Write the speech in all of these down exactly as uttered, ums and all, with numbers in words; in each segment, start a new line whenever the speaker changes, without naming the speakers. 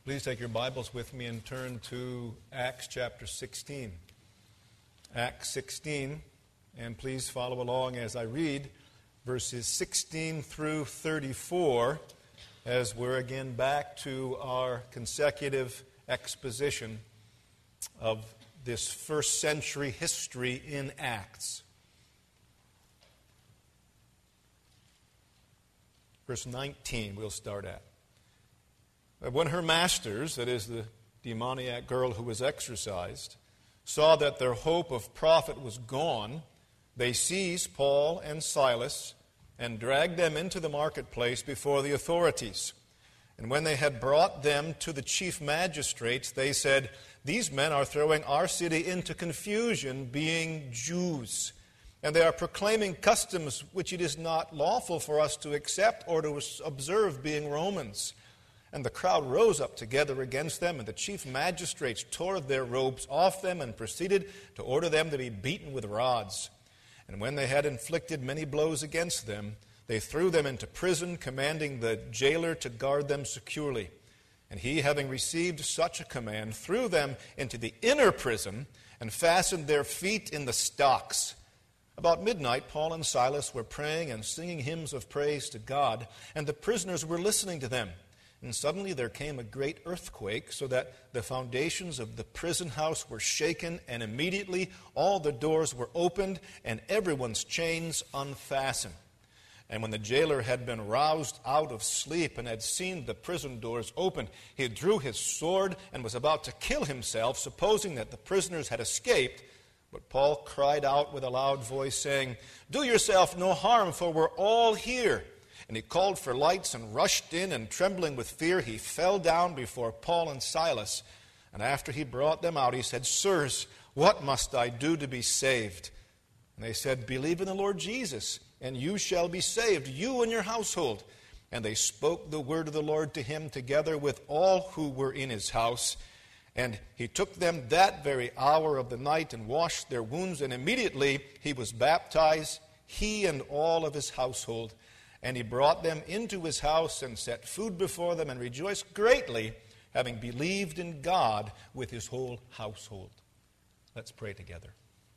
Please take your Bibles with me and turn to Acts chapter sixteen. Acts sixteen, and please follow along as I read verses sixteen through thirty-four, as we're again back to our consecutive exposition of this first century history in Acts. Verse nineteen we'll start at. When her masters, that is the demoniac girl who was exorcised, saw that their hope of profit was gone, they seized Paul and Silas and dragged them into the marketplace before the authorities. And when they had brought them to the chief magistrates, they said, "These men are throwing our city into confusion, being Jews. And they are proclaiming customs which it is not lawful for us to accept or to observe, being Romans." And the crowd rose up together against them, and the chief magistrates tore their robes off them and proceeded to order them to be beaten with rods. And when they had inflicted many blows against them, they threw them into prison, commanding the jailer to guard them securely. And he, having received such a command, threw them into the inner prison and fastened their feet in the stocks. About midnight, Paul and Silas were praying and singing hymns of praise to God, and the prisoners were listening to them. And suddenly there came a great earthquake, so that the foundations of the prison house were shaken, and immediately all the doors were opened, and everyone's chains unfastened. And when the jailer had been roused out of sleep and had seen the prison doors opened, he drew his sword and was about to kill himself, supposing that the prisoners had escaped. But Paul cried out with a loud voice, saying, "Do yourself no harm, for we're all here." And he called for lights and rushed in, and trembling with fear, he fell down before Paul and Silas. And after he brought them out, he said, "Sirs, what must I do to be saved?" And they said, "Believe in the Lord Jesus, and you shall be saved, you and your household." And they spoke the word of the Lord to him together with all who were in his house. And he took them that very hour of the night and washed their wounds, and immediately he was baptized, he and all of his household. And he brought them into his house and set food before them and rejoiced greatly, having believed in God with his whole household. Let's pray together.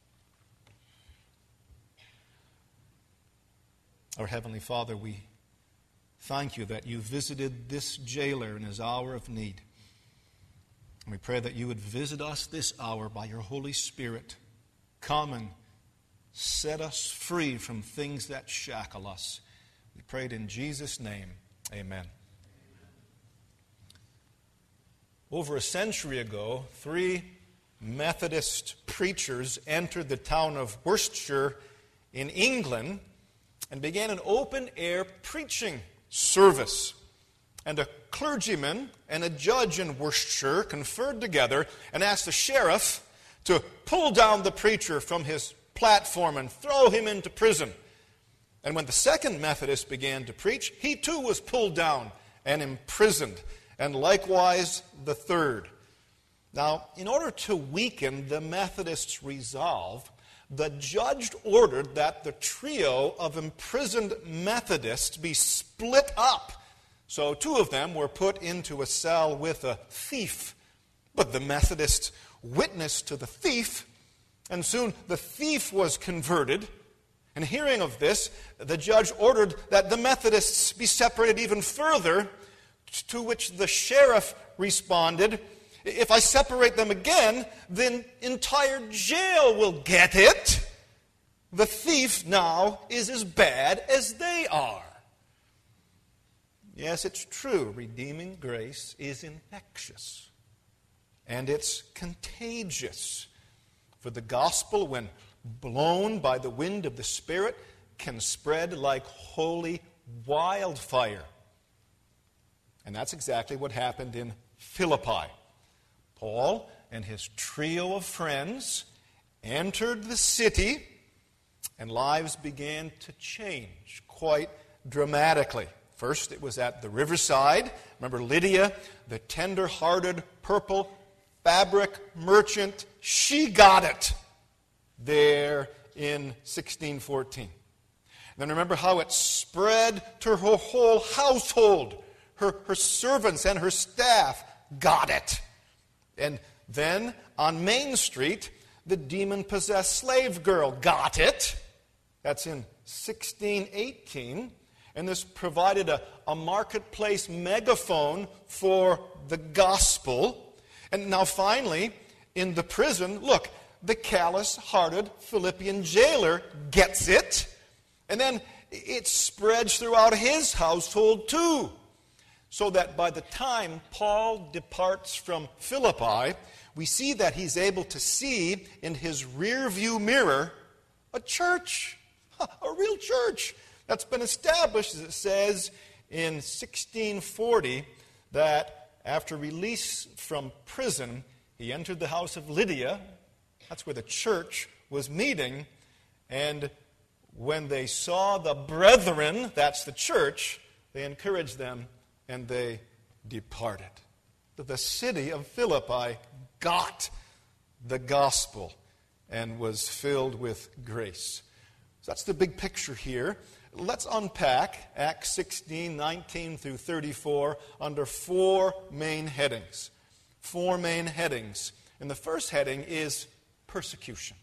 Our Heavenly Father, we thank you that you visited this jailer in his hour of need. And we pray that you would visit us this hour by your Holy Spirit. Come and set us free from things that shackle us. We prayed in Jesus' name. Amen. Over a century ago, three Methodist preachers entered the town of Worcestershire in England and began an open-air preaching service. And a clergyman and a judge in Worcestershire conferred together and asked the sheriff to pull down the preacher from his platform and throw him into prison. And when the second Methodist began to preach, he too was pulled down and imprisoned, and likewise the third. Now, in order to weaken the Methodists' resolve, the judge ordered that the trio of imprisoned Methodists be split up. So two of them were put into a cell with a thief. But the Methodists witnessed to the thief, and soon the thief was converted. And hearing of this, the judge ordered that the Methodists be separated even further, to which the sheriff responded, "If I separate them again, then entire jail will get it. The thief now is as bad as they are." Yes, it's true. Redeeming grace is infectious, and it's contagious. For the gospel, when blown by the wind of the Spirit, can spread like holy wildfire. And that's exactly what happened in Philippi. Paul and his trio of friends entered the city, and lives began to change quite dramatically. First, it was at the riverside. Remember Lydia, the tender-hearted purple fabric merchant? She got it there in sixteen fourteen. Then remember how it spread to her whole household. Her, her servants and her staff got it. And then on Main Street, the demon-possessed slave girl got it. That's in sixteen eighteen. And this provided a, a marketplace megaphone for the gospel. And now finally, in the prison, look, the callous-hearted Philippian jailer gets it. And then it spreads throughout his household too. So that by the time Paul departs from Philippi, we see that he's able to see in his rear view mirror a church, a real church that's been established, as it says in sixteen forty, that after release from prison, he entered the house of Lydia. That's where the church was meeting. And when they saw the brethren, that's the church, they encouraged them and they departed. The city of Philippi got the gospel and was filled with grace. So that's the big picture here. Let's unpack Acts sixteen, nineteen through thirty-four under four main headings. Four main headings. And the first heading is persecution.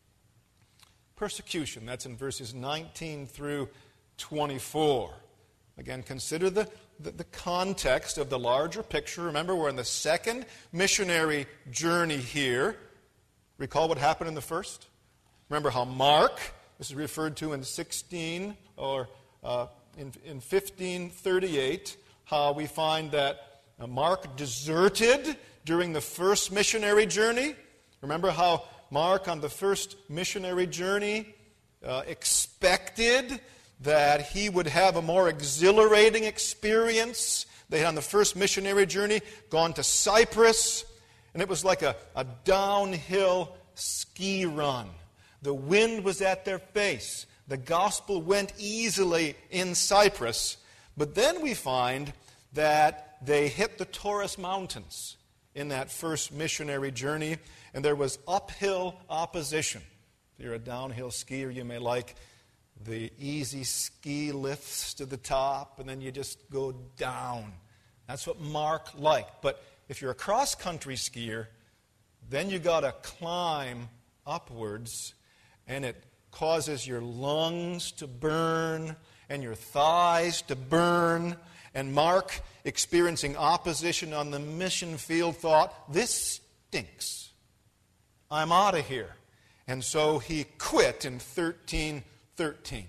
Persecution, that's in verses nineteen through twenty-four. Again, consider the, the, the context of the larger picture. Remember, we're in the second missionary journey here. Recall what happened in the first? Remember how Mark, this is referred to in sixteen or uh, in, in fifteen thirty-eight, how we find that uh, Mark deserted during the first missionary journey. Remember how Mark on the first missionary journey uh, expected that he would have a more exhilarating experience. They had on the first missionary journey gone to Cyprus, and it was like a, a downhill ski run. The wind was at their face. The gospel went easily in Cyprus. But then we find that they hit the Taurus Mountains in that first missionary journey, and there was uphill opposition. If you're a downhill skier, you may like the easy ski lifts to the top, and then you just go down. That's what Mark liked. But if you're a cross-country skier, then you got to climb upwards, and it causes your lungs to burn and your thighs to burn. And Mark, experiencing opposition on the mission field, thought, this stinks. I'm out of here. And so he quit in thirteen thirteen.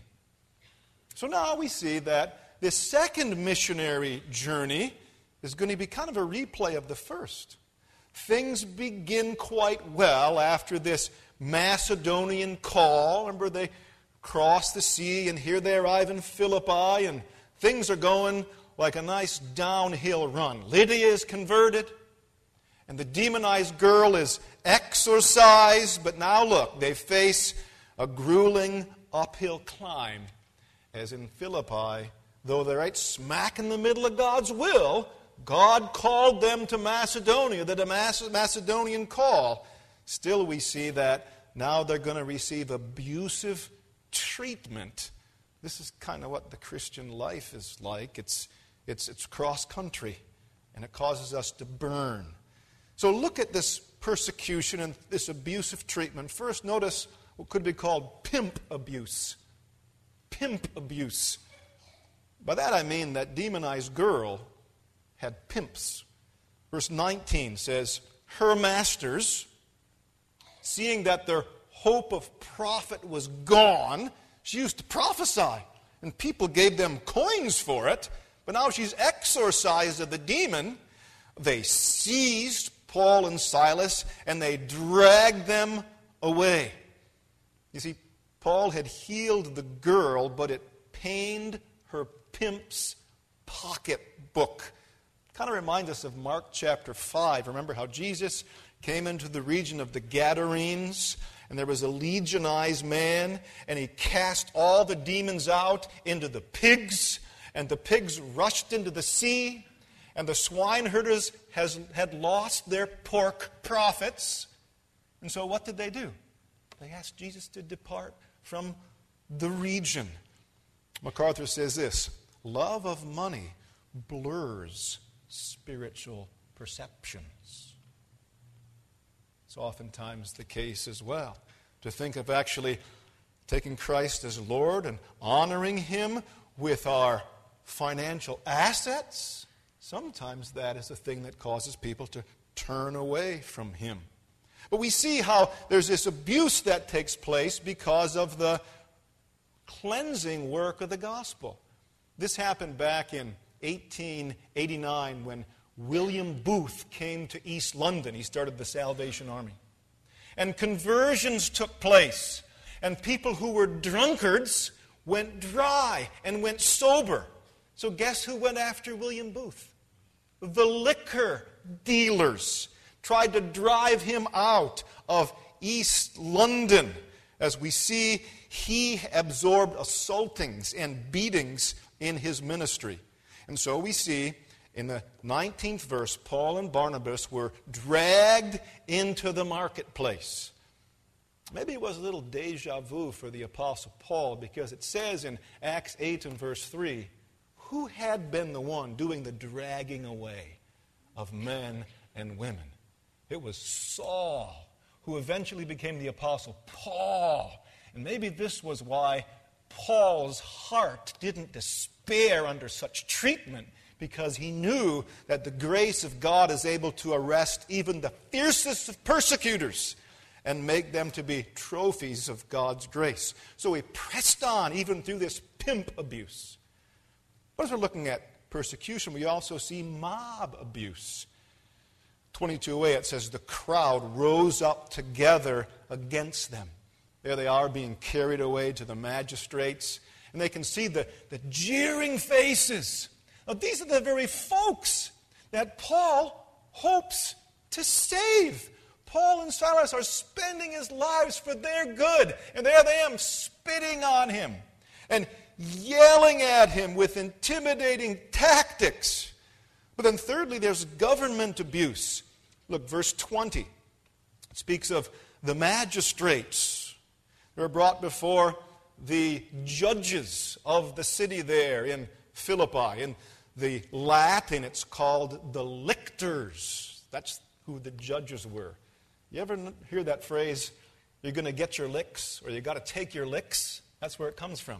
So now we see that this second missionary journey is going to be kind of a replay of the first. Things begin quite well after this Macedonian call. Remember, they cross the sea, and here they arrive in Philippi, and things are going like a nice downhill run. Lydia is converted, and the demonized girl is exorcised, but now look, they face a grueling uphill climb, as in Philippi, though they're right smack in the middle of God's will, God called them to Macedonia, the Macedonian call. Still we see that now they're going to receive abusive treatment. This is kind of what the Christian life is like. It's, it's, it's cross-country, and it causes us to burn. So look at this persecution and this abusive treatment. First, notice what could be called pimp abuse. Pimp abuse. By that I mean that demonized girl had pimps. Verse nineteen says, her masters, seeing that their hope of profit was gone, she used to prophesy, and people gave them coins for it, but now she's exorcised of the demon. They seized Paul and Silas, and they dragged them away. You see, Paul had healed the girl, but it pained her pimp's pocketbook. Kind of reminds us of Mark chapter five. Remember how Jesus came into the region of the Gadarenes, and there was a legionized man, and he cast all the demons out into the pigs, and the pigs rushed into the sea, and the swineherders has, had lost their pork profits. And so what did they do? They asked Jesus to depart from the region. MacArthur says this, love of money blurs spiritual perceptions. It's oftentimes the case as well. To think of actually taking Christ as Lord and honoring Him with our financial assets, sometimes that is a thing that causes people to turn away from Him. But we see how there's this abuse that takes place because of the cleansing work of the gospel. This happened back in eighteen eighty-nine when William Booth came to East London. He started the Salvation Army. And conversions took place. And people who were drunkards went dry and went sober. So guess who went after William Booth? The liquor dealers tried to drive him out of East London. As we see, he absorbed assaultings and beatings in his ministry. And so we see in the nineteenth verse, Paul and Barnabas were dragged into the marketplace. Maybe it was a little deja vu for the Apostle Paul, because it says in Acts eight and verse three, who had been the one doing the dragging away of men and women? It was Saul, who eventually became the Apostle Paul. And maybe this was why Paul's heart didn't despair under such treatment, because he knew that the grace of God is able to arrest even the fiercest of persecutors and make them to be trophies of God's grace. So he pressed on even through this pimp abuse. But as we're looking at persecution, we also see mob abuse. twenty-two a, it says, the crowd rose up together against them. There they are being carried away to the magistrates, and they can see the, the jeering faces. Now, these are the very folks that Paul hopes to save. Paul and Silas are spending his lives for their good, and there they am spitting on him and yelling at him with intimidating tactics. But then thirdly, there's government abuse. Look, verse twenty. It speaks of the magistrates. They were brought before the judges of the city there in Philippi. In the Latin, it's called the lictors. That's who the judges were. You ever hear that phrase, you're going to get your licks, or you got to take your licks? That's where it comes from.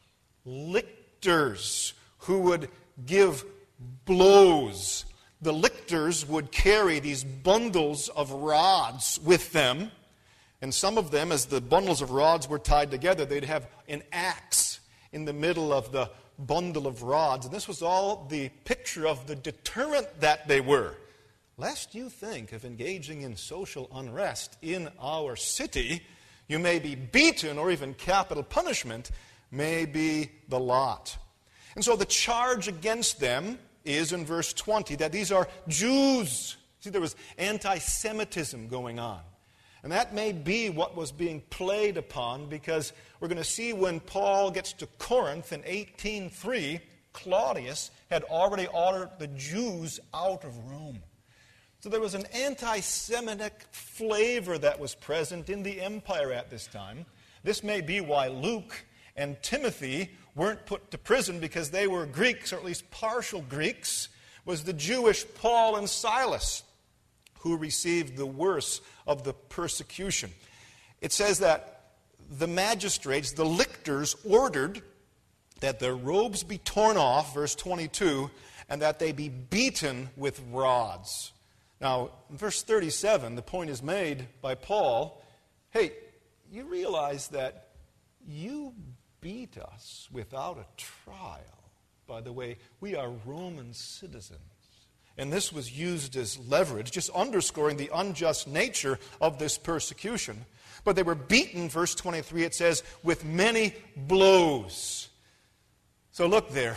Lictors, who would give blows. The lictors would carry these bundles of rods with them, and some of them, as the bundles of rods were tied together, they'd have an axe in the middle of the bundle of rods. And this was all the picture of the deterrent that they were. Lest you think of engaging in social unrest in our city, you may be beaten, or even capital punishment may be the lot. And so the charge against them is in verse twenty that these are Jews. See, there was anti-Semitism going on. And that may be what was being played upon, because we're going to see when Paul gets to Corinth in eighteen three, Claudius had already ordered the Jews out of Rome. So there was an anti-Semitic flavor that was present in the empire at this time. This may be why Luke and Timothy weren't put to prison, because they were Greeks, or at least partial Greeks. It was the Jewish Paul and Silas who received the worst of the persecution. It says that the magistrates, the lictors, ordered that their robes be torn off, verse twenty-two, and that they be beaten with rods. Now, in verse thirty-seven, the point is made by Paul, hey, you realize that you beat us without a trial. By the way, we are Roman citizens. And this was used as leverage, just underscoring the unjust nature of this persecution. But they were beaten, verse twenty-three, it says, with many blows. So look there.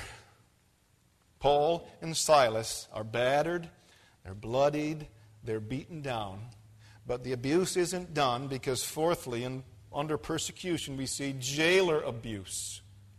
Paul and Silas are battered, they're bloodied, they're beaten down. But the abuse isn't done, because fourthly, in, under persecution, we see jailer abuse.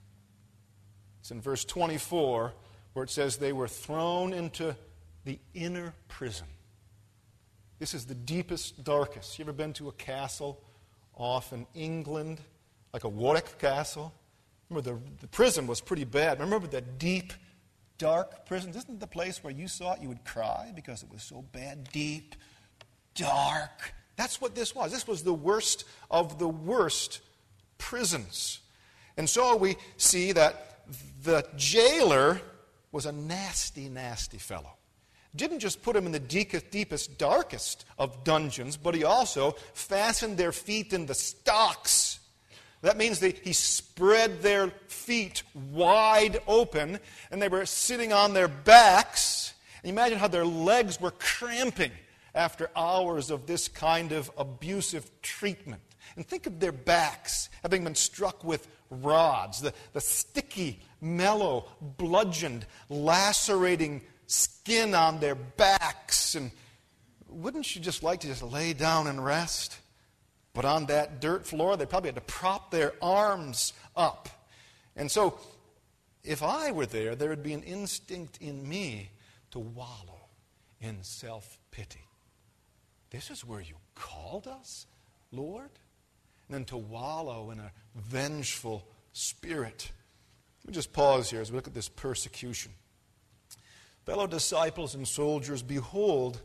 It's in verse twenty-four, where it says they were thrown into the inner prison. This is the deepest, darkest. You ever been to a castle off in England, like a Warwick Castle? Remember, the, the prison was pretty bad. Remember the deep, dark prisons. Isn't it the place where you saw it, you would cry because it was so bad? Deep, dark. That's what this was. This was the worst of the worst prisons. And so we see that the jailer was a nasty, nasty fellow. Didn't just put him in the deepest, darkest of dungeons, but he also fastened their feet in the stocks. That means that he spread their feet wide open, and they were sitting on their backs. And imagine how their legs were cramping after hours of this kind of abusive treatment. And think of their backs having been struck with rods, the, the sticky, mellow, bludgeoned, lacerating skin on their backs. And wouldn't you just like to just lay down and rest? But on that dirt floor, they probably had to prop their arms up. And so, if I were there, there would be an instinct in me to wallow in self-pity. This is where you called us, Lord? And then to wallow in a vengeful spirit. Let me just pause here as we look at this persecution. Fellow disciples and soldiers, behold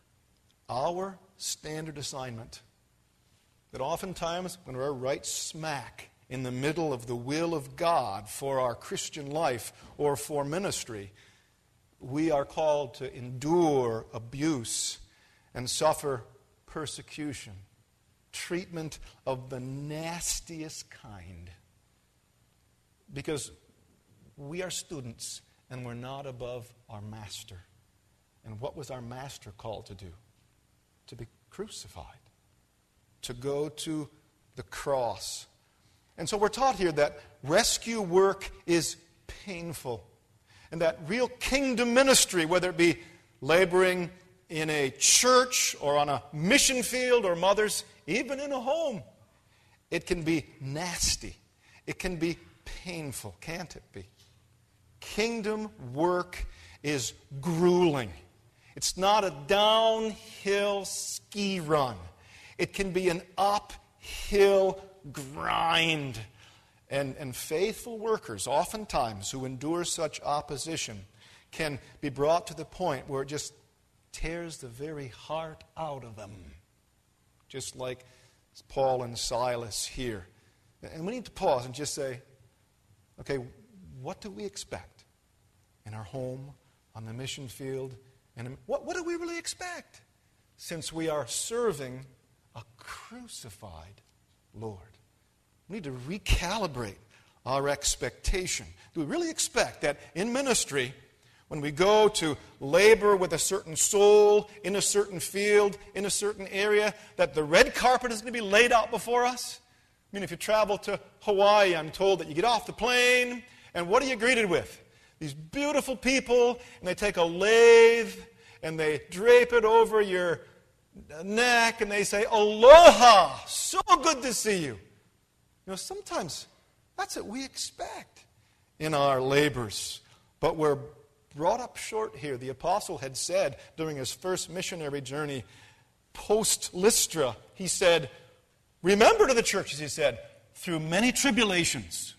our standard assignment. That oftentimes, when we're right smack in the middle of the will of God for our Christian life or for ministry, we are called to endure abuse and suffer persecution, treatment of the nastiest kind. Because we are students and we're not above our master. And what was our master called to do? To be crucified. To go to the cross. And so we're taught here that rescue work is painful. And that real kingdom ministry, whether it be laboring in a church or on a mission field or mothers, even in a home, it can be nasty. It can be painful, can't it be? Kingdom work is grueling. It's not a downhill ski run. It can be an uphill grind. And, and faithful workers, oftentimes, who endure such opposition, can be brought to the point where it just tears the very heart out of them. Just like Paul and Silas here. And we need to pause and just say, okay, what do we expect in our home, on the mission field? And what, what do we really expect since we are serving a crucified Lord? We need to recalibrate our expectation. Do we really expect that in ministry, when we go to labor with a certain soul, in a certain field, in a certain area, that the red carpet is going to be laid out before us? I mean, if you travel to Hawaii, I'm told that you get off the plane, and what are you greeted with? These beautiful people, and they take a lathe, and they drape it over your neck, and they say, "Aloha! So good to see you." You know, sometimes that's what we expect in our labors. But we're brought up short here. The apostle had said during his first missionary journey, post-Lystra, he said, remember to the churches, he said, through many tribulations,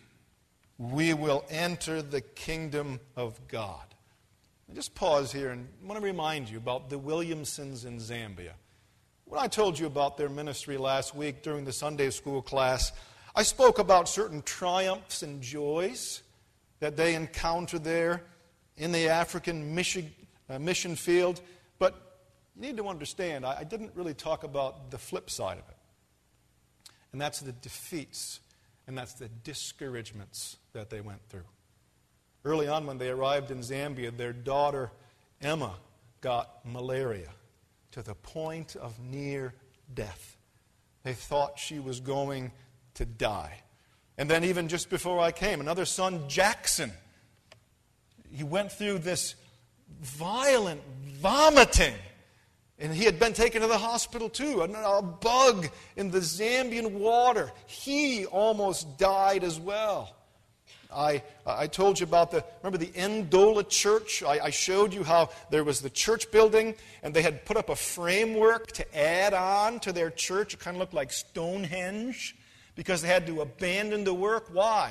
we will enter the kingdom of God. I just pause here and I want to remind you about the Williamsons in Zambia. When I told you about their ministry last week during the Sunday school class, I spoke about certain triumphs and joys that they encounter there in the African mission, uh, mission field. But you need to understand, I, I didn't really talk about the flip side of it. And that's the defeats, and that's the discouragements that they went through. Early on when they arrived in Zambia, their daughter, Emma, got malaria to the point of near death. They thought she was going to die. And then even just before I came, another son, Jackson, he went through this violent vomiting. And he had been taken to the hospital too. A bug in the Zambian water. He almost died as well. I I told you about the, remember the Ndola church? I, I showed you how there was the church building, and they had put up a framework to add on to their church. It kind of looked like Stonehenge, because they had to abandon the work. Why?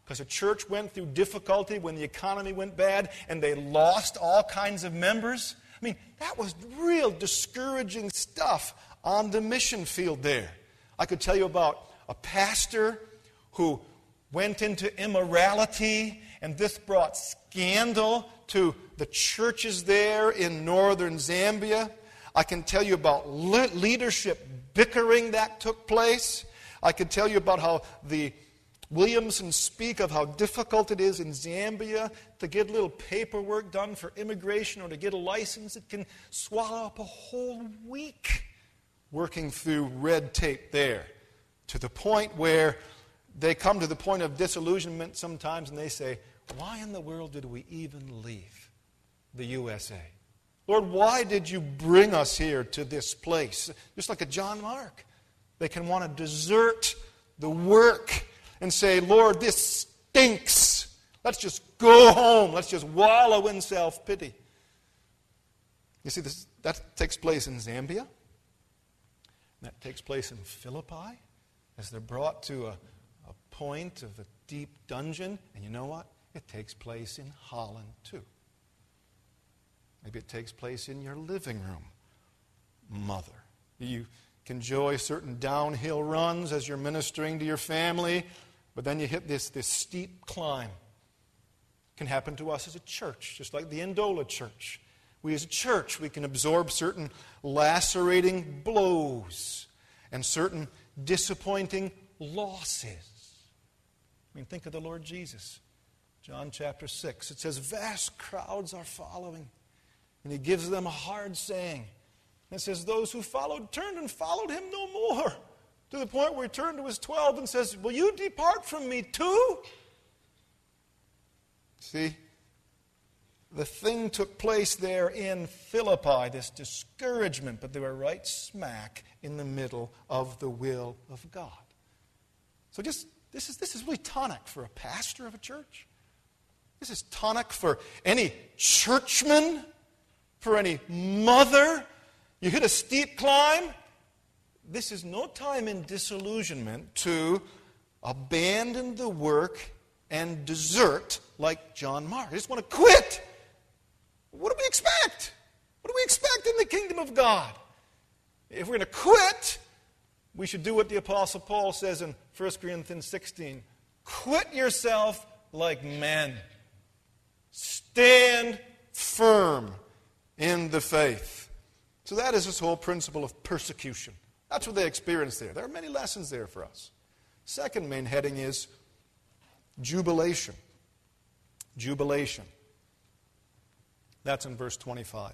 because a church went through difficulty when the economy went bad and they lost all kinds of members. I mean, that was real discouraging stuff on the mission field there. I could tell you about a pastor who went into immorality, and this brought scandal to the churches there in northern Zambia. I can tell you about le- leadership bickering that took place. I can tell you about how the Williamsons speak of how difficult it is in Zambia to get a little paperwork done for immigration or to get a license. It can swallow up a whole week working through red tape there, to the point where they come to the point of disillusionment sometimes and they say, why in the world did we even leave the U S A? Lord, why did you bring us here to this place? Just like a John Mark. They can want to desert the work and say, Lord, this stinks. Let's just go home. Let's just wallow in self-pity. You see, this, that takes place in Zambia. That takes place in Philippi as they're brought to a, a point of a deep dungeon. And you know what? It takes place in Holland too. Maybe it takes place in your living room, mother. You can enjoy certain downhill runs as you're ministering to your family, but then you hit this, this steep climb. It can happen to us as a church, just like the Ndola church. We as a church, we can absorb certain lacerating blows and certain disappointing losses. I mean, think of the Lord Jesus. John chapter six, it says, vast crowds are following. And he gives them a hard saying. And it says, those who followed turned and followed him no more. To the point where he turned to his twelve and says, will you depart from me too? See, the thing took place there in Philippi, this discouragement, but they were right smack in the middle of the will of God. So just this is this is really tonic for a pastor of a church. This is tonic for any churchman, for any mother. You hit a steep climb. This is no time in disillusionment to abandon the work and desert like John Mark. I just want to quit. What do we expect? What do we expect in the kingdom of God? If we're going to quit, we should do what the Apostle Paul says in First Corinthians sixteen. Quit yourself like men. Stand firm in the faith. So that is this whole principle of persecution. That's what they experienced there. There are many lessons there for us. Second main heading is jubilation. Jubilation. That's in verse twenty-five.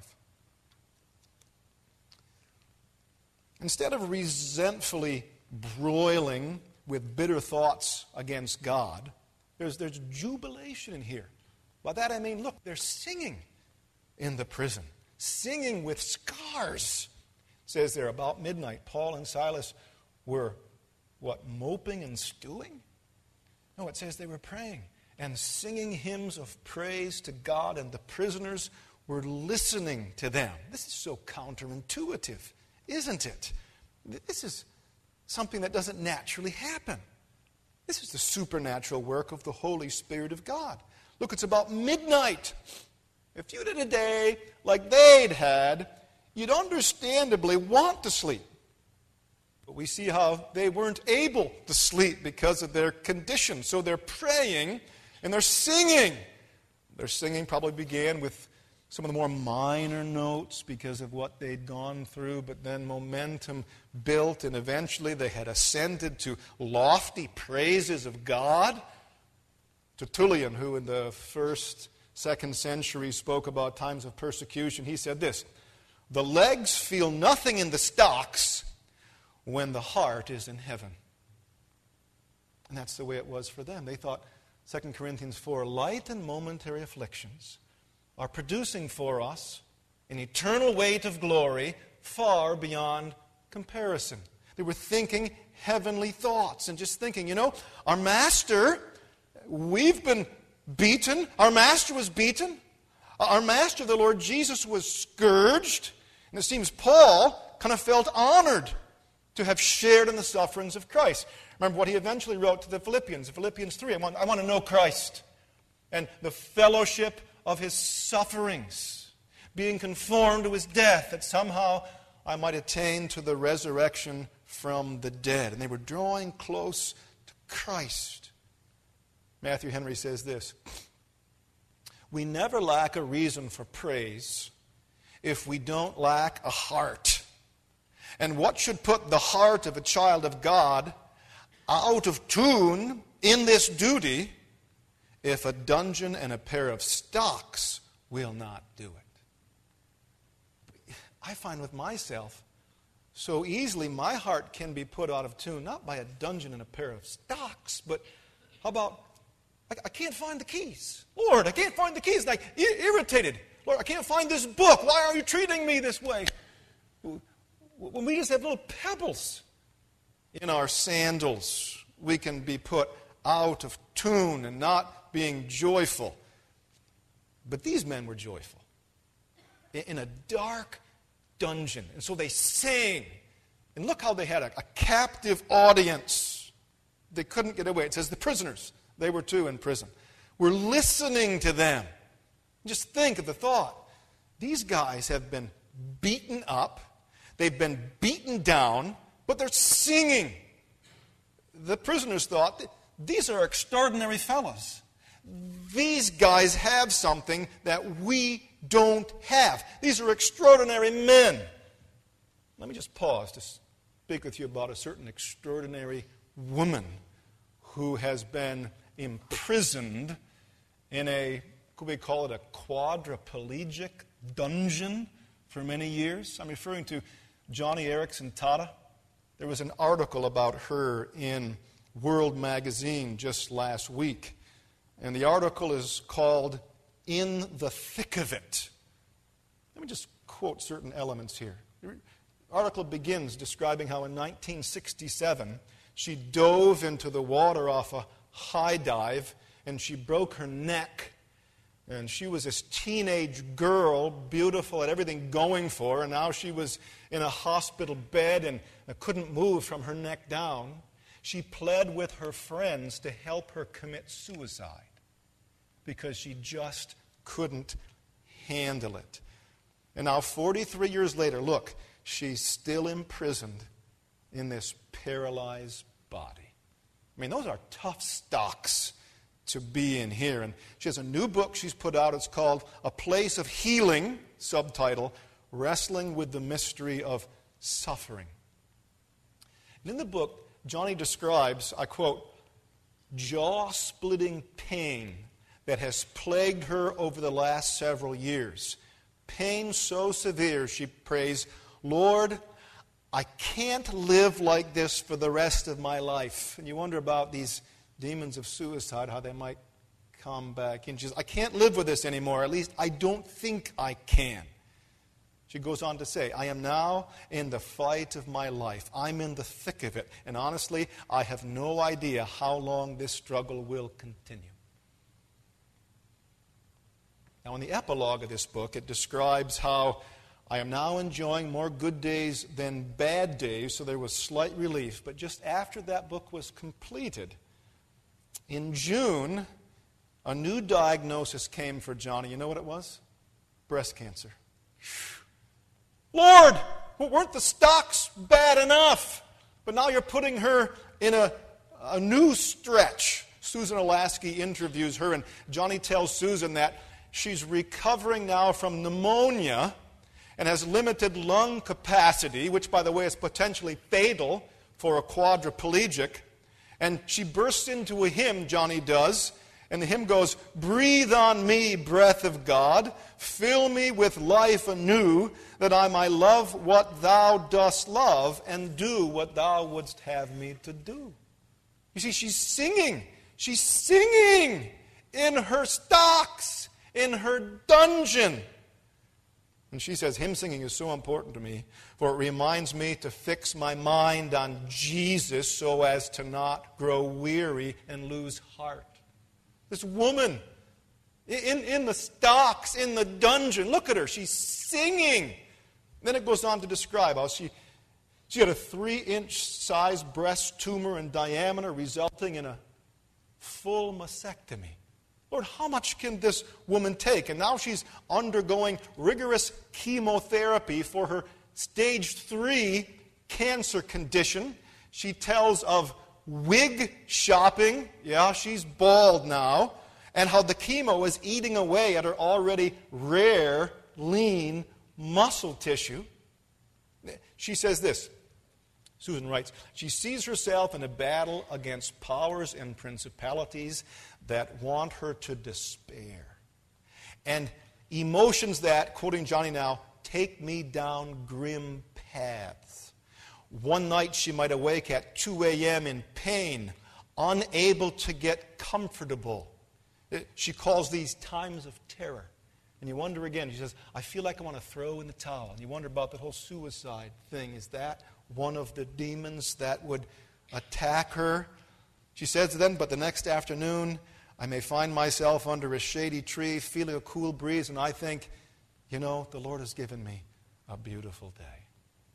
Instead of resentfully broiling with bitter thoughts against God, there's, there's jubilation in here. By that I mean, look, they're singing in the prison. Singing with scars. It says there, about midnight, Paul and Silas were, what, moping and stewing? No, it says they were praying and singing hymns of praise to God, and the prisoners were listening to them. This is so counterintuitive, isn't it? This is something that doesn't naturally happen. This is the supernatural work of the Holy Spirit of God. Look, it's about midnight. If you did a day like they'd had, you'd understandably want to sleep. But we see how they weren't able to sleep because of their condition. So they're praying and they're singing. Their singing probably began with some of the more minor notes because of what they'd gone through, but then momentum built, and eventually they had ascended to lofty praises of God. Tertullian, who in the first, second century spoke about times of persecution, he said this: the legs feel nothing in the stocks when the heart is in heaven. And that's the way it was for them. They thought, Second Corinthians four, light and momentary afflictions are producing for us an eternal weight of glory far beyond comparison. They were thinking heavenly thoughts and just thinking, you know, our master, we've been beaten. Our master was beaten. Our master, the Lord Jesus, was scourged. And it seems Paul kind of felt honored to have shared in the sufferings of Christ. Remember what he eventually wrote to the Philippians, Philippians three. I want, I want to know Christ and the fellowship of his sufferings, being conformed to his death, that somehow I might attain to the resurrection from the dead. And they were drawing close to Christ. Matthew Henry says this: we never lack a reason for praise if we don't lack a heart. And what should put the heart of a child of God out of tune in this duty if a dungeon and a pair of stocks will not do it? I find with myself, so easily my heart can be put out of tune, not by a dungeon and a pair of stocks, but how about, I, I can't find the keys. Lord, I can't find the keys. Like, irritated. Lord, I can't find this book. Why are you treating me this way? When we just have little pebbles in our sandals, we can be put out of tune and not being joyful. But these men were joyful in a dark dungeon. And so they sang. And look how they had a, a captive audience. They couldn't get away. It says the prisoners, they were too in prison, were listening to them. Just think of the thought. These guys have been beaten up. They've been beaten down, but they're singing. The prisoners thought, these are extraordinary fellows. These guys have something that we don't have. These are extraordinary men. Let me just pause to speak with you about a certain extraordinary woman who has been imprisoned in a, could we call it a quadriplegic dungeon for many years. I'm referring to Joni Eareckson Tada. There was an article about her in World Magazine just last week. And the article is called In the Thick of It. Let me just quote certain elements here. The article begins describing how in nineteen sixty-seven she dove into the water off a high dive and she broke her neck. And she was this teenage girl, beautiful, had everything going for her, and now she was in a hospital bed and couldn't move from her neck down. She pled with her friends to help her commit suicide because she just couldn't handle it. And now forty-three years later, look, she's still imprisoned in this paralyzed body. I mean, those are tough stocks to be in here. And she has a new book she's put out. It's called A Place of Healing, subtitle, Wrestling with the Mystery of Suffering. And in the book, Joni describes, I quote, jaw-splitting pain that has plagued her over the last several years. Pain so severe, she prays, Lord, I can't live like this for the rest of my life. And you wonder about these demons of suicide, how they might come back in. She says, I can't live with this anymore. At least I don't think I can. She goes on to say, I am now in the fight of my life. I'm in the thick of it. And honestly, I have no idea how long this struggle will continue. Now, in the epilogue of this book, it describes how I am now enjoying more good days than bad days, so there was slight relief. But just after that book was completed, in June, a new diagnosis came for Joni. You know what it was? Breast cancer. Lord, weren't the stocks bad enough? But now you're putting her in a, a new stretch. Susan Olasky interviews her, and Joni tells Susan that she's recovering now from pneumonia and has limited lung capacity, which, by the way, is potentially fatal for a quadriplegic. And she bursts into a hymn, Joni does, and the hymn goes, breathe on me, breath of God, fill me with life anew, that I might love what thou dost love and do what thou wouldst have me to do. You see, she's singing. She's singing in her stocks, in her dungeon. And she says, hymn singing is so important to me, for it reminds me to fix my mind on Jesus so as to not grow weary and lose heart. This woman in, in the stocks, in the dungeon, look at her, she's singing. Then it goes on to describe how she, She had a three-inch size breast tumor in diameter, resulting in a full mastectomy. Lord, how much can this woman take? And now she's undergoing rigorous chemotherapy for her stage three cancer condition. She tells of wig shopping. Yeah, she's bald now. And how the chemo is eating away at her already rare, lean muscle tissue. She says this. Susan writes, she sees herself in a battle against powers and principalities that want her to despair. And emotions that, quoting Johnny now, take me down grim paths. One night she might awake at two a.m. in pain, unable to get comfortable. She calls these times of terror. And you wonder again, she says, I feel like I want to throw in the towel. And you wonder about the whole suicide thing. Is that one of the demons that would attack her? She says then, but the next afternoon, I may find myself under a shady tree, feeling a cool breeze, and I think, you know, the Lord has given me a beautiful day.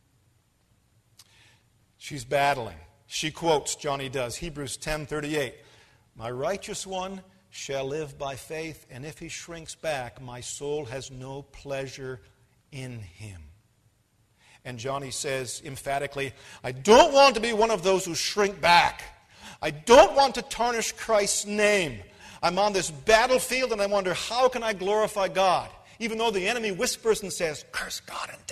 She's battling. She quotes, Johnny does, Hebrews ten thirty-eight. My righteous one shall live by faith, and if he shrinks back, my soul has no pleasure in him. And Johnny says emphatically, I don't want to be one of those who shrink back. I don't want to tarnish Christ's name. I'm on this battlefield and I wonder, how can I glorify God? Even though the enemy whispers and says, curse God and die.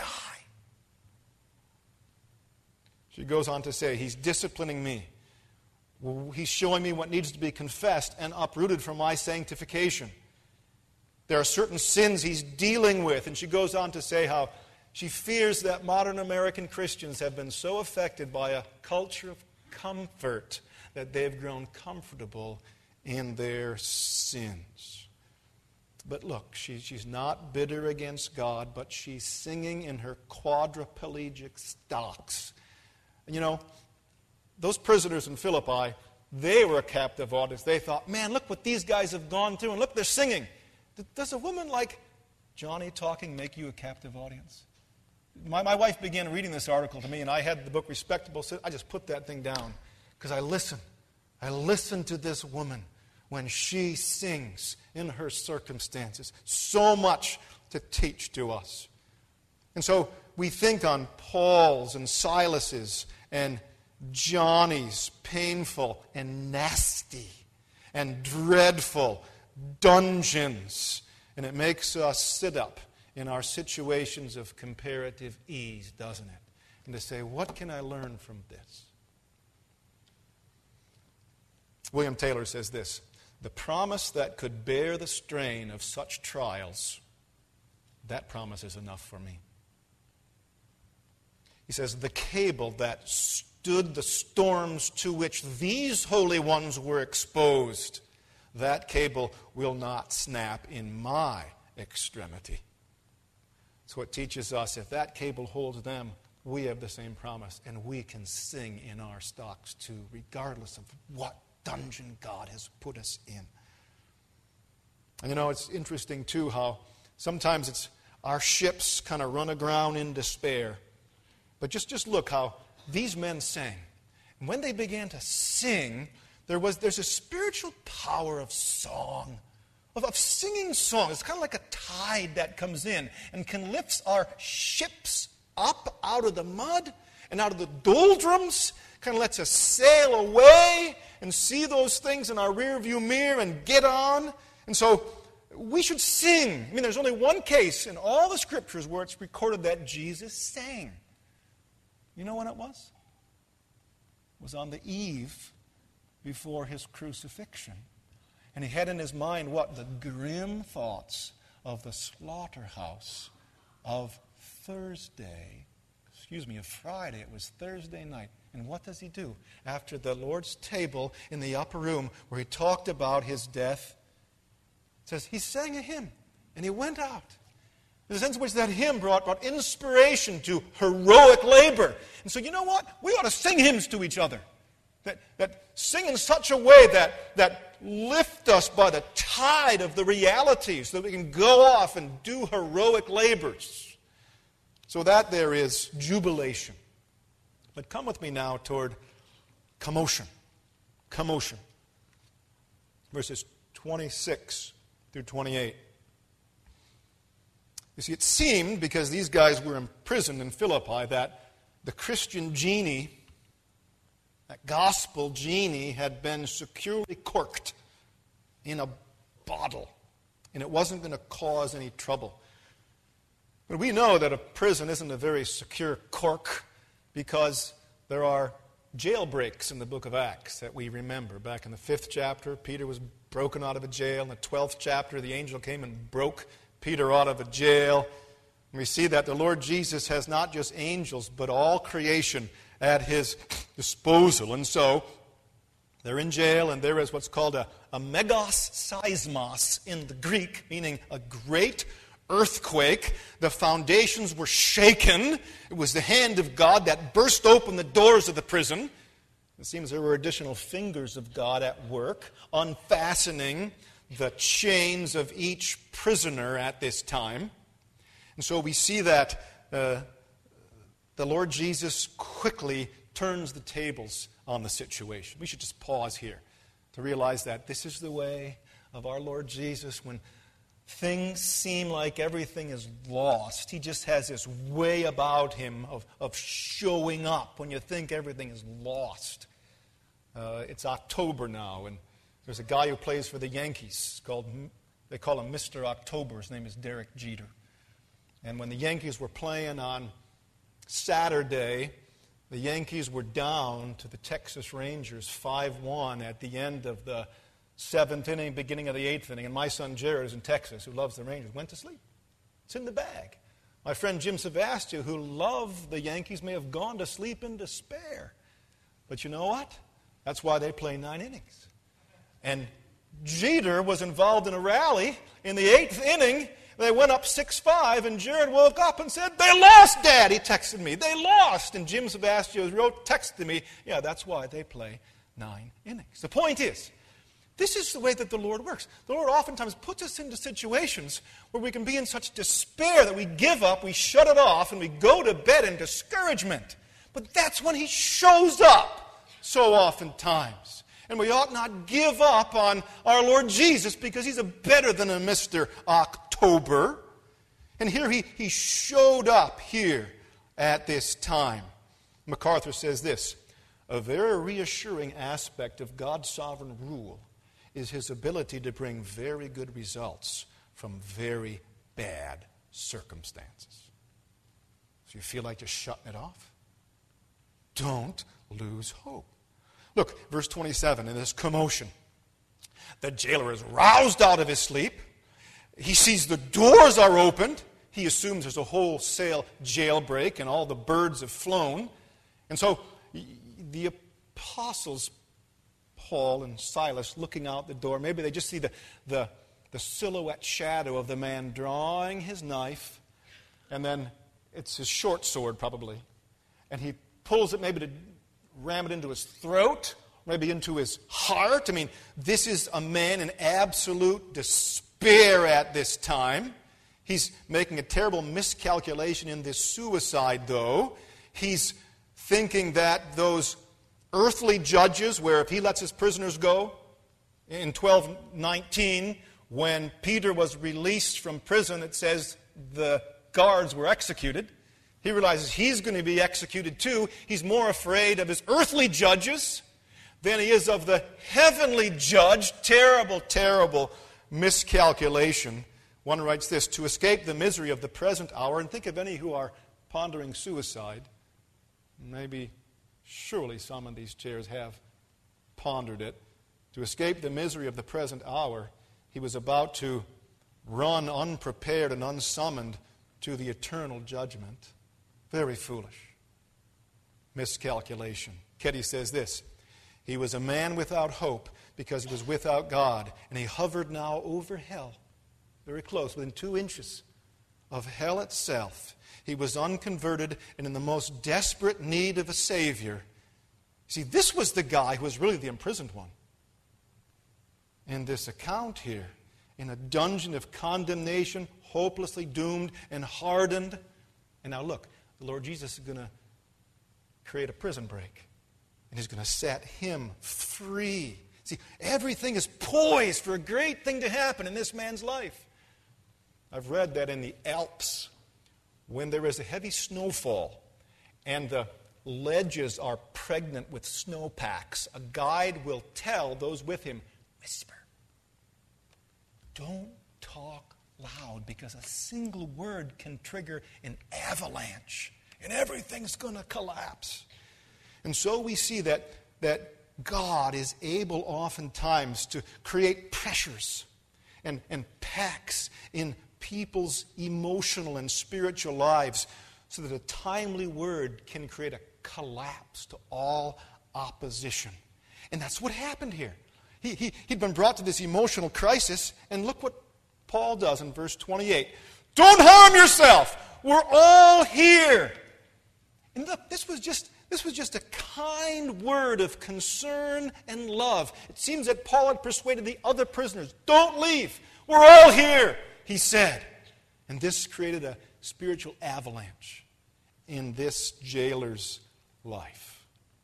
She goes on to say, he's disciplining me. He's showing me what needs to be confessed and uprooted for my sanctification. There are certain sins he's dealing with. And she goes on to say how she fears that modern American Christians have been so affected by a culture of comfort that they've grown comfortable in their sins. But look, she, she's not bitter against God, but she's singing in her quadriplegic stocks. And you know, those prisoners in Philippi, they were a captive audience. They thought, man, look what these guys have gone through, and look, they're singing. Does a woman like Johnny talking make you a captive audience? My, my wife began reading this article to me, and I had the book Respectable. So I just put that thing down because I listen. I listen to this woman when she sings in her circumstances. So much to teach to us. And so we think on Paul's and Silas's and Johnny's painful and nasty and dreadful dungeons. And it makes us sit up in our situations of comparative ease, doesn't it? And to say, what can I learn from this? William Taylor says this, the promise that could bear the strain of such trials, that promise is enough for me. He says, the cable that stood the storms to which these holy ones were exposed, that cable will not snap in my extremity. So it teaches us, if that cable holds them, we have the same promise, and we can sing in our stocks too, regardless of what dungeon God has put us in. And you know, it's interesting too how sometimes it's our ships kind of run aground in despair. But just, just look how these men sang. And when they began to sing, there was there's a spiritual power of song, of, of singing songs. It's kind of like a tide that comes in and can lift our ships up out of the mud and out of the doldrums, kind of lets us sail away and see those things in our rearview mirror and get on. And so we should sing. I mean, there's only one case in all the Scriptures where it's recorded that Jesus sang. You know when it was? It was on the eve before his crucifixion. And he had in his mind what? The grim thoughts of the slaughterhouse of Thursday. Excuse me, of Friday. It was Thursday night. And what does he do? After the Lord's table in the upper room where he talked about his death, it says he sang a hymn and he went out. There's a sense in which that hymn brought, brought inspiration to heroic labor. And so you know what? We ought to sing hymns to each other. That, that sing in such a way that, that lift us by the tide of the realities so that we can go off and do heroic labors. So that there is jubilation. But come with me now toward commotion. Commotion. Verses twenty-six through twenty-eight. You see, it seemed, because these guys were imprisoned in Philippi, that the Christian genie, that gospel genie, had been securely corked in a bottle, and it wasn't going to cause any trouble. But we know that a prison isn't a very secure cork, because there are jailbreaks in the book of Acts that we remember. Back in the fifth chapter, Peter was broken out of a jail. In the twelfth chapter, the angel came and broke Peter out of a jail. And we see that the Lord Jesus has not just angels, but all creation at his disposal. And so, they're in jail, and there is what's called a, a megos seismos in the Greek, meaning a great earthquake. The foundations were shaken. It was the hand of God that burst open the doors of the prison. It seems there were additional fingers of God at work, unfastening the chains of each prisoner at this time. And so we see that uh, the Lord Jesus quickly turns the tables on the situation. We should just pause here to realize that this is the way of our Lord Jesus. When things seem like everything is lost, he just has this way about him of, of showing up when you think everything is lost. Uh, it's October now, and there's a guy who plays for the Yankees called, they call him Mister October. His name is Derek Jeter. And when the Yankees were playing on Saturday, the Yankees were down to the Texas Rangers five one at the end of the seventh inning, beginning of the eighth inning. And my son Jared is in Texas, who loves the Rangers, went to sleep. It's in the bag. My friend Jim Sebastio, who loved the Yankees, may have gone to sleep in despair. But you know what? That's why they play nine innings. And Jeter was involved in a rally in the eighth inning. They went up six five, and Jared woke up and said, "They lost, Dad." He texted me, "They lost." And Jim Sebastio wrote, texted me, "Yeah, that's why they play nine innings." The point is, this is the way that the Lord works. The Lord oftentimes puts us into situations where we can be in such despair that we give up, we shut it off, and we go to bed in discouragement. But that's when he shows up so oftentimes. And we ought not give up on our Lord Jesus, because he's a better than a Mister October. And here he, he showed up here at this time. MacArthur says this: a very reassuring aspect of God's sovereign rule is his ability to bring very good results from very bad circumstances. So you feel like just shutting it off? Don't lose hope. Look, verse twenty-seven, in this commotion. The jailer is roused out of his sleep. He sees the doors are opened. He assumes there's a wholesale jailbreak and all the birds have flown. And so the apostles, Paul and Silas, looking out the door, maybe they just see the, the, the silhouette shadow of the man drawing his knife, and then it's his short sword probably, and he pulls it maybe to ram it into his throat, maybe into his heart. I mean, this is a man in absolute despair at this time. He's making a terrible miscalculation in this suicide, though. He's thinking that those earthly judges, where if he lets his prisoners go, in twelve nineteen, when Peter was released from prison, it says the guards were executed. He realizes he's going to be executed too. He's more afraid of his earthly judges than he is of the heavenly judge. Terrible, terrible miscalculation. One writes this: to escape the misery of the present hour, and think of any who are pondering suicide. Maybe, surely some of these chairs have pondered it. To escape the misery of the present hour, he was about to run unprepared and unsummoned to the eternal judgment. Very foolish. Miscalculation. Ketty says this: he was a man without hope because he was without God, and he hovered now over hell, very close, within two inches of hell itself. He was unconverted and in the most desperate need of a Savior. See, this was the guy who was really the imprisoned one. In this account here, in a dungeon of condemnation, hopelessly doomed and hardened. And now look, the Lord Jesus is going to create a prison break. And he's going to set him free. See, everything is poised for a great thing to happen in this man's life. I've read that in the Alps, when there is a heavy snowfall and the ledges are pregnant with snowpacks, a guide will tell those with him, whisper. Don't talk loud, because a single word can trigger an avalanche and everything's going to collapse. And so we see that, that God is able oftentimes to create pressures and, and packs in people's emotional and spiritual lives so that a timely word can create a collapse to all opposition. And that's what happened here. He, he, he'd been brought to this emotional crisis, and look what Paul does in verse twenty-eight. Don't harm yourself. We're all here. And look, this was just this was just a kind word of concern and love. It seems that Paul had persuaded the other prisoners, don't leave. We're all here, he said. And this created a spiritual avalanche in this jailer's life.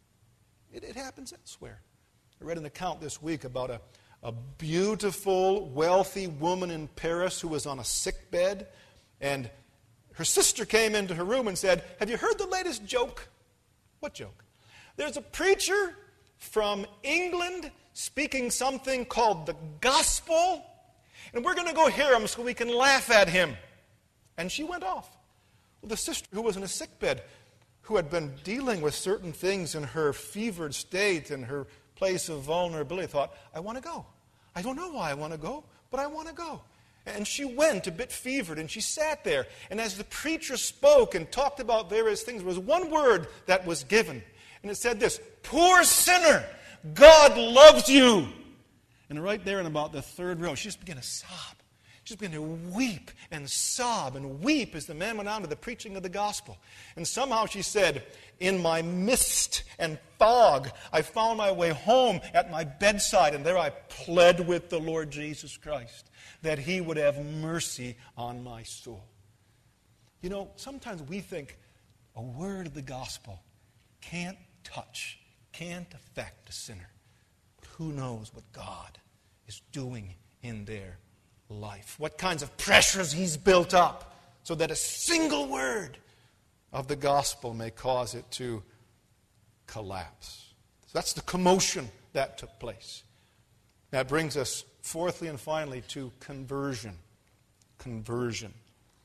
It, it happens elsewhere. I read an account this week about a, a beautiful, wealthy woman in Paris who was on a sick bed, and her sister came into her room and said, have you heard the latest joke? What joke? There's a preacher from England speaking something called the gospel, and we're going to go hear him so we can laugh at him. And she went off. Well, the sister who was in a sick bed, who had been dealing with certain things in her fevered state and her place of vulnerability, thought, I want to go. I don't know why I want to go, but I want to go. And she went a bit fevered, and she sat there. And as the preacher spoke and talked about various things, there was one word that was given. And it said this, poor sinner, God loves you. And right there in about the third row, she just began to sob. She just began to weep and sob and weep as the man went on to the preaching of the gospel. And somehow she said, in my mist and fog, I found my way home at my bedside, and there I pled with the Lord Jesus Christ that he would have mercy on my soul. You know, sometimes we think a word of the gospel can't touch, can't affect a sinner. But who knows what God is doing in their life? What kinds of pressures he's built up so that a single word of the gospel may cause it to collapse. So that's the commotion that took place. That brings us, fourthly and finally, to conversion. Conversion.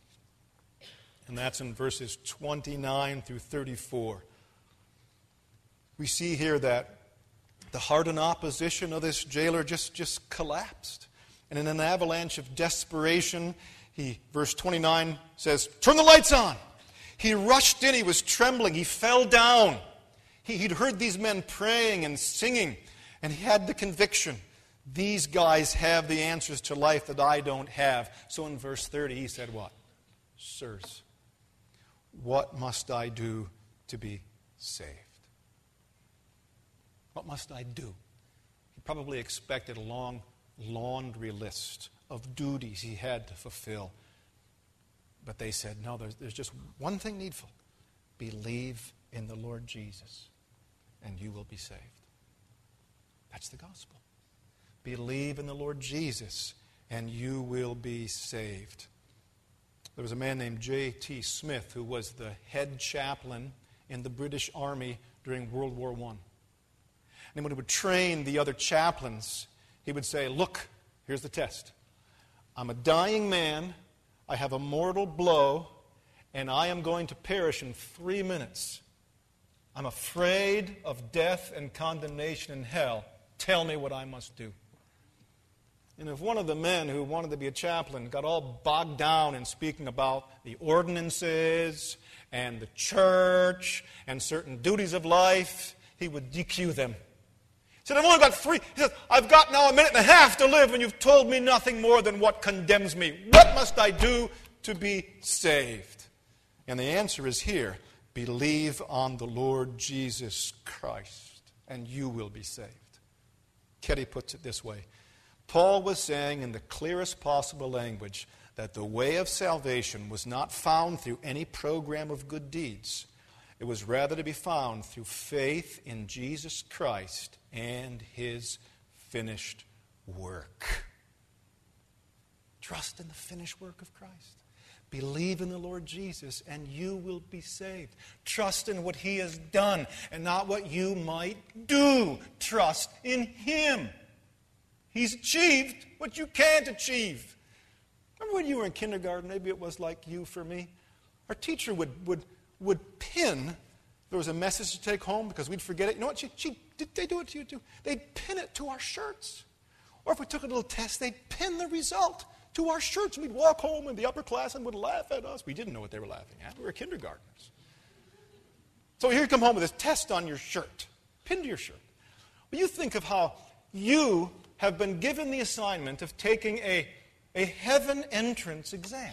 And that's in verses twenty-nine through thirty-four. We see here that the hardened opposition of this jailer just, just collapsed. And in an avalanche of desperation, he, verse twenty-nine says, turn the lights on. He rushed in, he was trembling, he fell down. He, he'd heard these men praying and singing, and he had the conviction, these guys have the answers to life that I don't have. So in verse thirty, he said what? Sirs, what must I do to be saved? What must I do? He probably expected a long laundry list of duties he had to fulfill. But they said, no, there's, there's just one thing needful. Believe in the Lord Jesus, and you will be saved. That's the gospel. Believe in the Lord Jesus, and you will be saved. There was a man named J T Smith who was the head chaplain in the British Army during World War One. And when he would train the other chaplains, he would say, look, here's the test. I'm a dying man, I have a mortal blow, and I am going to perish in three minutes. I'm afraid of death and condemnation in hell. Tell me what I must do. And if one of the men who wanted to be a chaplain got all bogged down in speaking about the ordinances and the church and certain duties of life, he would D Q them. He said, I've only got three. He said, I've got now a minute and a half to live, and you've told me nothing more than what condemns me. What must I do to be saved? And the answer is here. Believe on the Lord Jesus Christ, and you will be saved. Ketty puts it this way. Paul was saying in the clearest possible language that the way of salvation was not found through any program of good deeds. It was rather to be found through faith in Jesus Christ and His finished work. Trust in the finished work of Christ. Believe in the Lord Jesus and you will be saved. Trust in what He has done and not what you might do. Trust in Him. He's achieved what you can't achieve. Remember when you were in kindergarten? Maybe it was like you for me. Our teacher would would would pin, if there was a message to take home because we'd forget it. You know what? She, she, did they do it to you too? They'd pin it to our shirts. Or if we took a little test, they'd pin the result to our shirts. We'd walk home and the upperclassmen would laugh at us. We didn't know what they were laughing at. We were kindergartners. So here you come home with this test on your shirt, pinned to your shirt. Well, you think of how you have been given the assignment of taking a, a heaven entrance exam.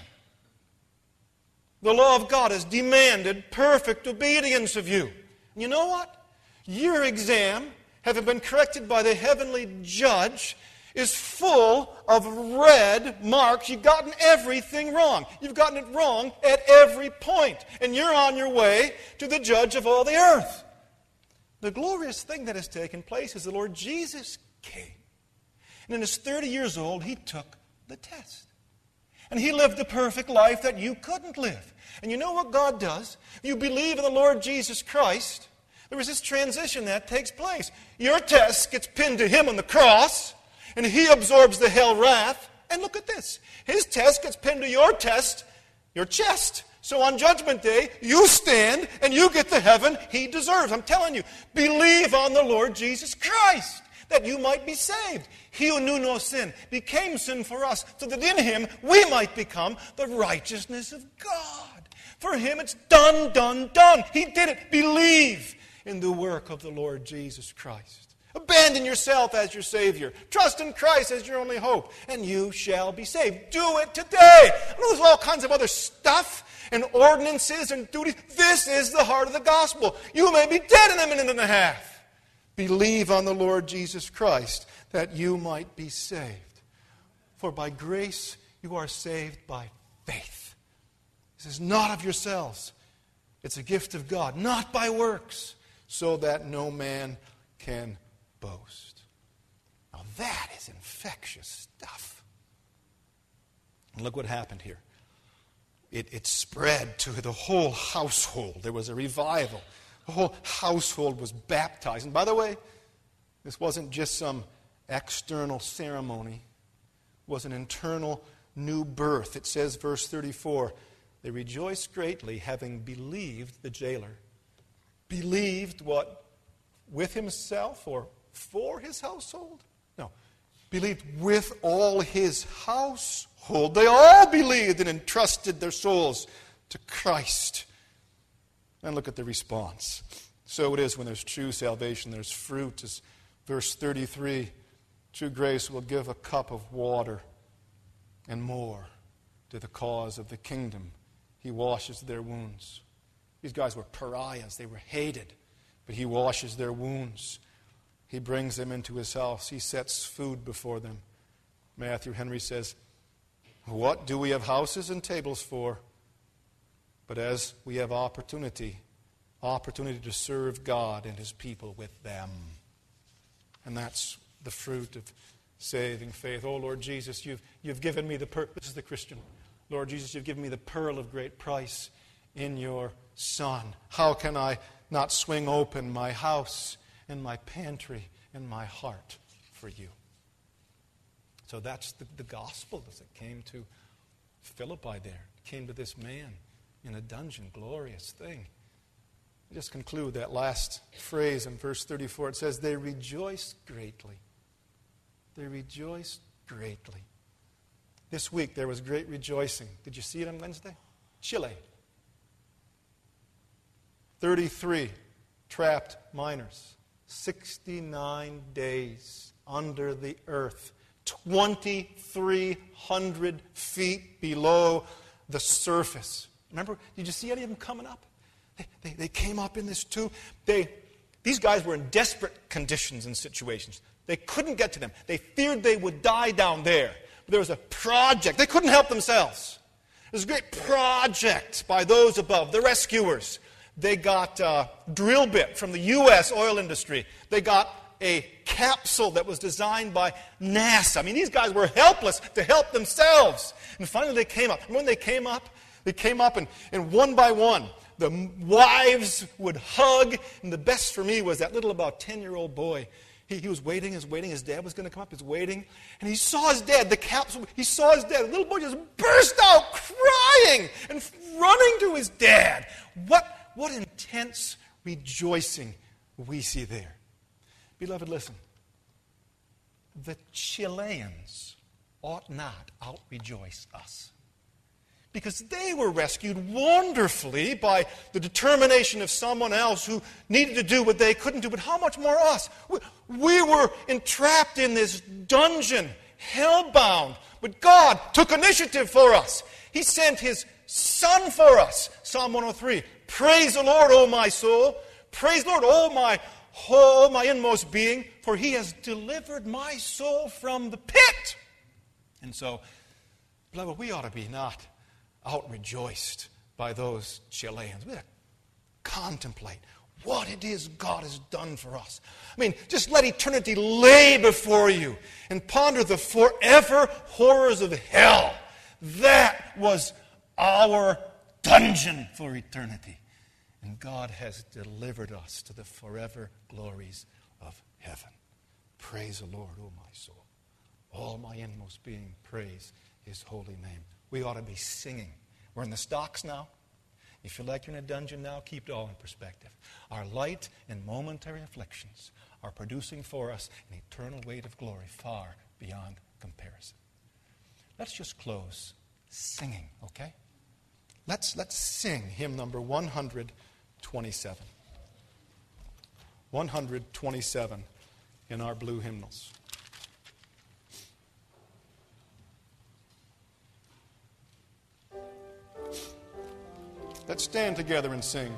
The law of God has demanded perfect obedience of you. And you know what? Your exam, having been corrected by the heavenly judge, is full of red marks. You've gotten everything wrong. You've gotten it wrong at every point. And you're on your way to the judge of all the earth. The glorious thing that has taken place is the Lord Jesus came. And in his thirty years old, he took the test. And he lived the perfect life that you couldn't live. And you know what God does? You believe in the Lord Jesus Christ. There is this transition that takes place. Your test gets pinned to him on the cross, and he absorbs the hell wrath. And look at this. His test gets pinned to your test, your chest. So on Judgment Day, you stand and you get the heaven he deserves. I'm telling you, believe on the Lord Jesus Christ, that you might be saved. He who knew no sin became sin for us, so that in him we might become the righteousness of God. For him it's done, done, done. He did it. Believe in the work of the Lord Jesus Christ. Abandon yourself as your Savior. Trust in Christ as your only hope, and you shall be saved. Do it today. I know there's all kinds of other stuff and ordinances and duties. This is the heart of the gospel. You may be dead in a minute and a half. Believe on the Lord Jesus Christ that you might be saved. For by grace you are saved by faith. This is not of yourselves. It's a gift of God, not by works, so that no man can boast. Now that is infectious stuff. And look what happened here. It, it spread to the whole household. There was a revival. The whole household was baptized. And by the way, this wasn't just some external ceremony. It was an internal new birth. It says, verse thirty-four, they rejoiced greatly, having believed the jailer. Believed what? With himself or for his household? No. Believed with all his household. They all believed and entrusted their souls to Christ. And look at the response. So it is when there's true salvation, there's fruit. As verse thirty-three, true grace will give a cup of water and more to the cause of the kingdom. He washes their wounds. These guys were pariahs. They were hated. But he washes their wounds. He brings them into his house. He sets food before them. Matthew Henry says, what do we have houses and tables for? But as we have opportunity, opportunity to serve God and his people with them. And that's the fruit of saving faith. Oh, Lord Jesus, you've, you've given me the pearl. This is the Christian. Lord Jesus, you've given me the pearl of great price in your Son. How can I not swing open my house and my pantry and my heart for you? So that's the, the gospel as it came to Philippi there. It came to this man in a dungeon. Glorious thing. I just conclude that last phrase in verse thirty-four. It says, they rejoiced greatly. They rejoiced greatly. This week there was great rejoicing. Did you see it on Wednesday? Chile. thirty-three trapped miners. sixty-nine days under the earth. twenty-three hundred feet below the surface. Remember, did you see any of them coming up? They, they, they came up in this tube. They, these guys were in desperate conditions and situations. They couldn't get to them. They feared they would die down there. But there was a project. They couldn't help themselves. There was a great project by those above, the rescuers. They got a drill bit from the U S oil industry. They got a capsule that was designed by NASA. I mean, these guys were helpless to help themselves. And finally they came up. And when they came up, they came up and, and one by one, the wives would hug. And the best for me was that little about ten-year-old boy. He, he was waiting, he was waiting. His dad was going to come up. He was waiting. And he saw his dad, the capsule. He saw his dad. The little boy just burst out crying and running to his dad. What, what intense rejoicing we see there. Beloved, listen. The Chileans ought not out-rejoice us. Because they were rescued wonderfully by the determination of someone else who needed to do what they couldn't do. But how much more us? We, we were entrapped in this dungeon, hell-bound. But God took initiative for us. He sent His Son for us. Psalm one oh three. Praise the Lord, O my soul. Praise the Lord, O my whole, my inmost being. For He has delivered my soul from the pit. And so, beloved, we ought to be not out-rejoiced by those Chileans. We ought to contemplate what it is God has done for us. I mean, just let eternity lay before you and ponder the forever horrors of hell. That was our dungeon for eternity. And God has delivered us to the forever glories of heaven. Praise the Lord, O my soul. All my inmost being, praise His holy name. We ought to be singing. We're in the stocks now. You feel like you're in a dungeon now? Keep it all in perspective. Our light and momentary afflictions are producing for us an eternal weight of glory far beyond comparison. Let's just close singing, okay? Let's, let's sing hymn number one hundred twenty-seven. one hundred twenty-seven in our blue hymnals. Let's stand together and sing.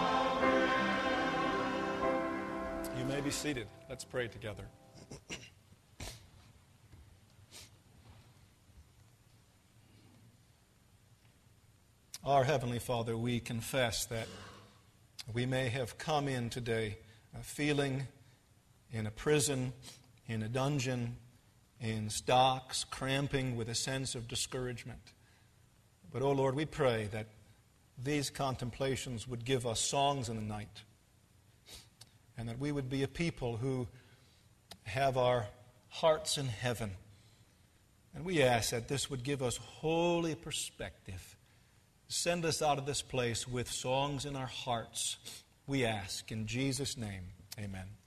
Seated. Let's pray together. Our Heavenly Father, we confess that we may have come in today uh, feeling in a prison, in a dungeon, in stocks, cramping with a sense of discouragement. But, oh Lord, we pray that these contemplations would give us songs in the night, and that we would be a people who have our hearts in heaven. And we ask that this would give us holy perspective. Send us out of this place with songs in our hearts. We ask in Jesus' name, amen.